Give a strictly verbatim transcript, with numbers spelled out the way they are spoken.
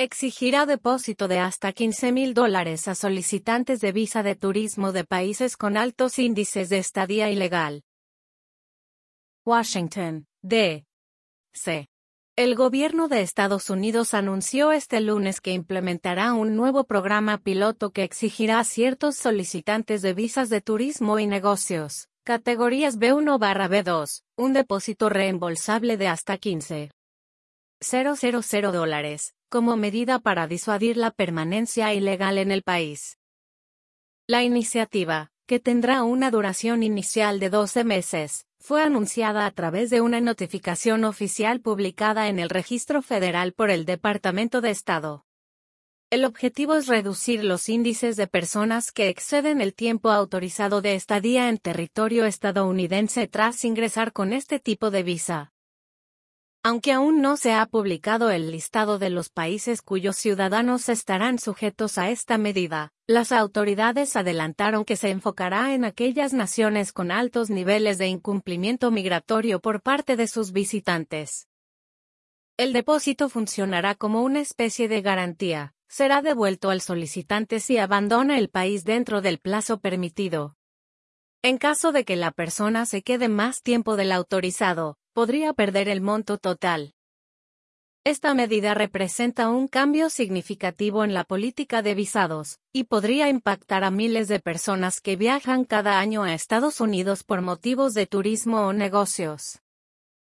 exigirá depósito de hasta quince mil dólares a solicitantes de visa de turismo de países con altos índices de estadía ilegal. Washington, D C El gobierno de Estados Unidos anunció este lunes que implementará un nuevo programa piloto que exigirá a ciertos solicitantes de visas de turismo y negocios, categorías B uno barra B dos, un depósito reembolsable de hasta quince mil dólares, como medida para disuadir la permanencia ilegal en el país. La iniciativa, que tendrá una duración inicial de doce meses, fue anunciada a través de una notificación oficial publicada en el Registro Federal por el Departamento de Estado. El objetivo es reducir los índices de personas que exceden el tiempo autorizado de estadía en territorio estadounidense tras ingresar con este tipo de visa. Aunque aún no se ha publicado el listado de los países cuyos ciudadanos estarán sujetos a esta medida, las autoridades adelantaron que se enfocará en aquellas naciones con altos niveles de incumplimiento migratorio por parte de sus visitantes. El depósito funcionará como una especie de garantía, será devuelto al solicitante si abandona el país dentro del plazo permitido. En caso de que la persona se quede más tiempo del autorizado, podría perder el monto total. Esta medida representa un cambio significativo en la política de visados, y podría impactar a miles de personas que viajan cada año a Estados Unidos por motivos de turismo o negocios.